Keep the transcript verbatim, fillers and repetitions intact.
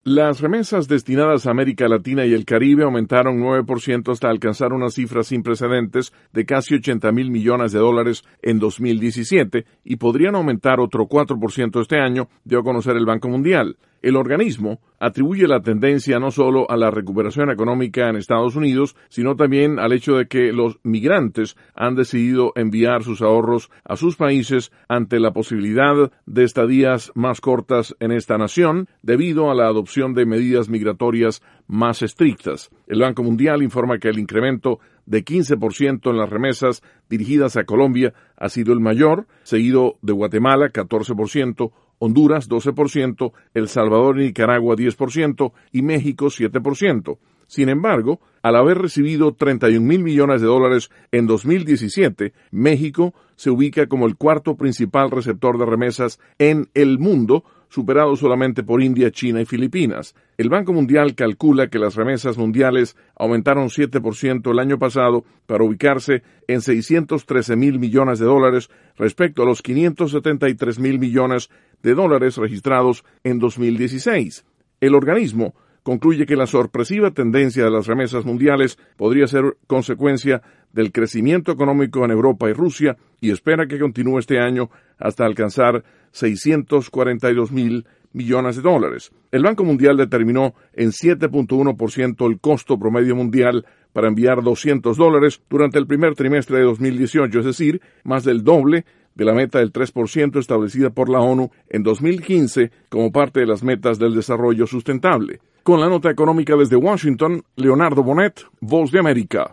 Las remesas destinadas a América Latina y el Caribe aumentaron nueve por ciento hasta alcanzar una cifra sin precedentes de casi ochenta mil millones de dólares en dos mil diecisiete y podrían aumentar otro cuatro por ciento este año, dio a conocer el Banco Mundial. El organismo atribuye la tendencia no solo a la recuperación económica en Estados Unidos, sino también al hecho de que los migrantes han decidido enviar sus ahorros a sus países ante la posibilidad de estadías más cortas en esta nación, debido a la adopción de medidas migratorias más estrictas. El Banco Mundial informa que el incremento de quince por ciento en las remesas dirigidas a Colombia ha sido el mayor, seguido de Guatemala, catorce por ciento, Honduras, doce por ciento, El Salvador y Nicaragua, diez por ciento, y México, siete por ciento. Sin embargo, al haber recibido treinta y un mil millones de dólares en dos mil diecisiete, México se ubica como el cuarto principal receptor de remesas en el mundo, superado solamente por India, China y Filipinas. El Banco Mundial calcula que las remesas mundiales aumentaron siete por ciento el año pasado para ubicarse en seiscientos trece mil millones de dólares respecto a los quinientos setenta y tres mil millones de dólares registrados en dos mil dieciséis. El organismo concluye que la sorpresiva tendencia de las remesas mundiales podría ser consecuencia del crecimiento económico en Europa y Rusia y espera que continúe este año hasta alcanzar seiscientos cuarenta y dos mil millones de dólares. El Banco Mundial determinó en siete punto uno por ciento el costo promedio mundial para enviar doscientos dólares durante el primer trimestre de dos mil dieciocho, es decir, más del doble de la meta del tres por ciento establecida por la ONU en dos mil quince como parte de las metas del desarrollo sustentable. Con la nota económica desde Washington, Leonardo Bonet, Voz de América.